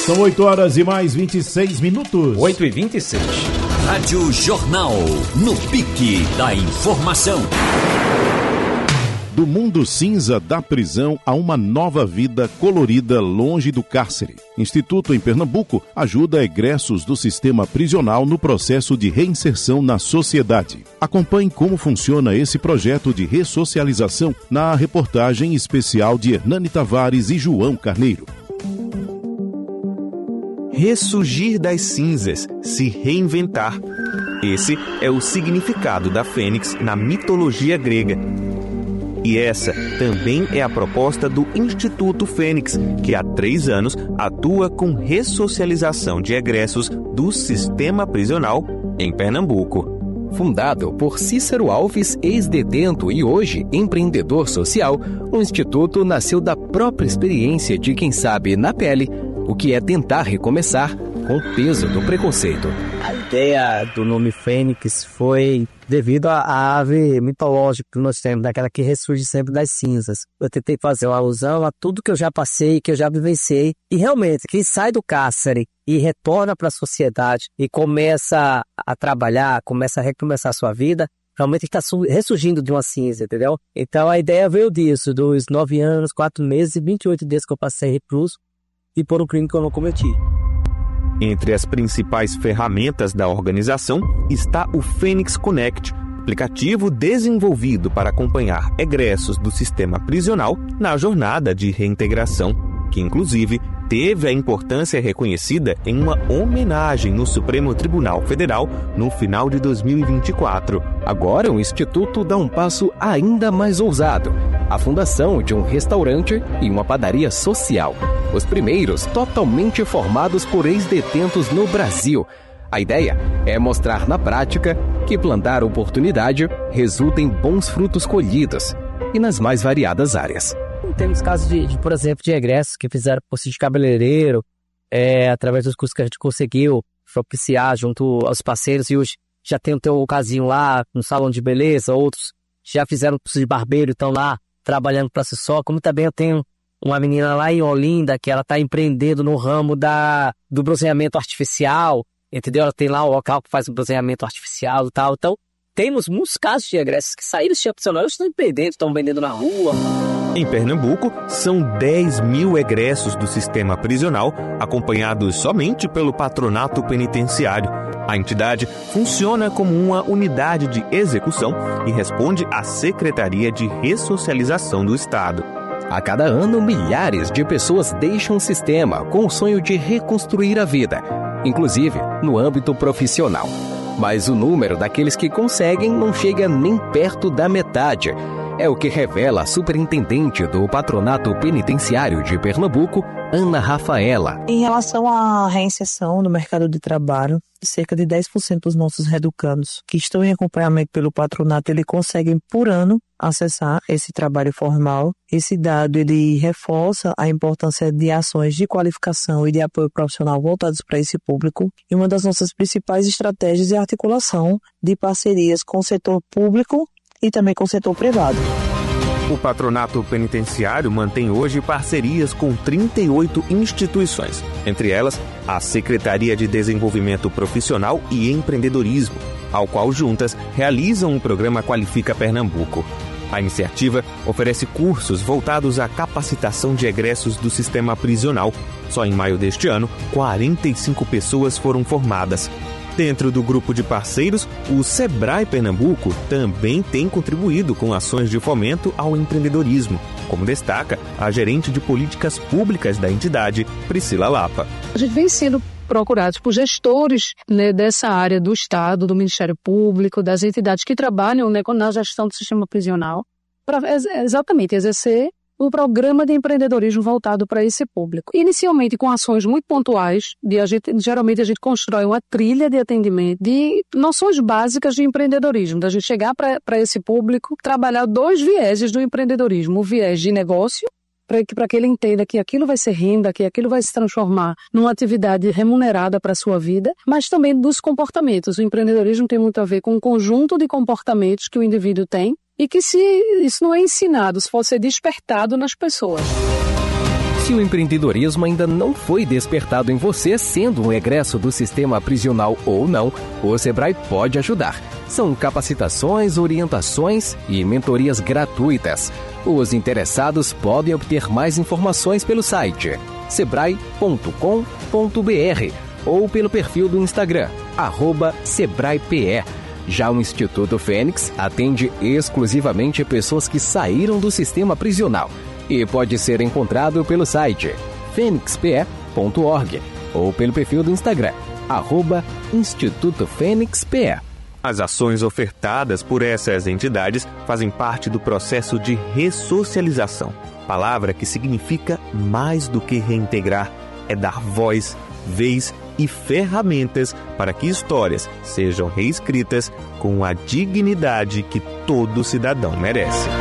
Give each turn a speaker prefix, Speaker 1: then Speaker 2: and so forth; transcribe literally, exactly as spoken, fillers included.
Speaker 1: São oito horas e mais vinte e seis minutos.
Speaker 2: oito e vinte e seis.
Speaker 3: Rádio Jornal, no pique da informação.
Speaker 4: Do mundo cinza da prisão a uma nova vida colorida longe do cárcere. Instituto em Pernambuco ajuda egressos do sistema prisional no processo de reinserção na sociedade. Acompanhe como funciona esse projeto de ressocialização na reportagem especial de Hernani Tavares e João Carneiro.
Speaker 5: Ressurgir das cinzas, se reinventar. Esse é o significado da fênix na mitologia grega. E essa também é a proposta do Instituto Fênix, que há três anos atua com ressocialização de egressos do sistema prisional em Pernambuco.
Speaker 2: Fundado por Cícero Alves, ex-detento e hoje empreendedor social, o Instituto nasceu da própria experiência de quem sabe na pele o que é tentar recomeçar com o peso do preconceito.
Speaker 6: A ideia do nome Fênix foi devido à ave mitológica que nós temos, daquela que ressurge sempre das cinzas. Eu tentei fazer uma alusão a tudo que eu já passei, que eu já vivenciei. E realmente, quem sai do cárcere e retorna para a sociedade e começa a trabalhar, começa a recomeçar a sua vida, realmente está ressurgindo de uma cinza, entendeu? Então a ideia veio disso, dos nove anos, quatro meses e vinte e oito dias que eu passei recluso e por um crime que eu não cometi.
Speaker 5: Entre as principais ferramentas da organização está o Fênix Connect, aplicativo desenvolvido para acompanhar egressos do sistema prisional na jornada de reintegração, que inclusive teve a importância reconhecida em uma homenagem no Supremo Tribunal Federal no final de dois mil e vinte e quatro.
Speaker 2: Agora o Instituto dá um passo ainda mais ousado: a fundação de um restaurante e uma padaria social. Os primeiros totalmente formados por ex-detentos no Brasil. A ideia é mostrar na prática que plantar oportunidade resulta em bons frutos colhidos e nas mais variadas áreas.
Speaker 6: Temos casos, de, de, por exemplo, de egressos que fizeram curso de cabeleireiro, é, através dos cursos que a gente conseguiu propiciar junto aos parceiros, e hoje já tem o teu casinho lá no salão de beleza, outros já fizeram curso de barbeiro e estão lá trabalhando para si só, como também eu tenho uma menina lá em Olinda que ela está empreendendo no ramo da, do bronzeamento artificial, entendeu? Ela tem lá um local que faz o bronzeamento artificial e tal, então temos muitos casos de egressos que saíram do sistema prisional e estão empreendendo, estão vendendo na rua.
Speaker 5: Em Pernambuco, são dez mil egressos do sistema prisional, acompanhados somente pelo patronato penitenciário. A entidade funciona como uma unidade de execução e responde à Secretaria de Ressocialização do Estado.
Speaker 2: A cada ano, milhares de pessoas deixam o sistema com o sonho de reconstruir a vida, inclusive no âmbito profissional. Mas o número daqueles que conseguem não chega nem perto da metade. É o que revela a superintendente do Patronato Penitenciário de Pernambuco, Ana Rafaela.
Speaker 7: Em relação à reinserção no mercado de trabalho, cerca de dez por cento dos nossos reeducandos que estão em acompanhamento pelo patronato, eles conseguem por ano acessar esse trabalho formal. Esse dado ele reforça a importância de ações de qualificação e de apoio profissional voltados para esse público. E uma das nossas principais estratégias é a articulação de parcerias com o setor público e também com o setor privado.
Speaker 5: O Patronato Penitenciário mantém hoje parcerias com trinta e oito instituições, entre elas a Secretaria de Desenvolvimento Profissional e Empreendedorismo, ao qual juntas realizam o programa Qualifica Pernambuco. A iniciativa oferece cursos voltados à capacitação de egressos do sistema prisional. Só em maio deste ano, quarenta e cinco pessoas foram formadas. Dentro do grupo de parceiros, o Sebrae Pernambuco também tem contribuído com ações de fomento ao empreendedorismo, como destaca a gerente de políticas públicas da entidade, Priscila Lapa.
Speaker 8: A gente vem sendo procurados por gestores, né, dessa área do Estado, do Ministério Público, das entidades que trabalham, né, na gestão do sistema prisional, para exatamente exercer o programa de empreendedorismo voltado para esse público. Inicialmente com ações muito pontuais, de a gente, geralmente a gente constrói uma trilha de atendimento de noções básicas de empreendedorismo, da gente chegar para esse público, trabalhar dois vieses do empreendedorismo, o viés de negócio, para que, para que ele entenda que aquilo vai ser renda, que aquilo vai se transformar numa atividade remunerada para a sua vida, mas também dos comportamentos. O empreendedorismo tem muito a ver com um conjunto de comportamentos que o indivíduo tem, e que se isso não é ensinado, se for ser despertado nas pessoas.
Speaker 2: Se o empreendedorismo ainda não foi despertado em você, sendo um egresso do sistema prisional ou não, o Sebrae pode ajudar. São capacitações, orientações e mentorias gratuitas. Os interessados podem obter mais informações pelo site sebrae ponto com ponto br ou pelo perfil do Instagram, arroba SebraePE. Já o Instituto Fênix atende exclusivamente pessoas que saíram do sistema prisional e pode ser encontrado pelo site fênix p e ponto org ou pelo perfil do Instagram, arroba Instituto Fênix P E.
Speaker 5: As ações ofertadas por essas entidades fazem parte do processo de ressocialização, palavra que significa mais do que reintegrar, é dar voz, vez e ferramentas para que histórias sejam reescritas com a dignidade que todo cidadão merece.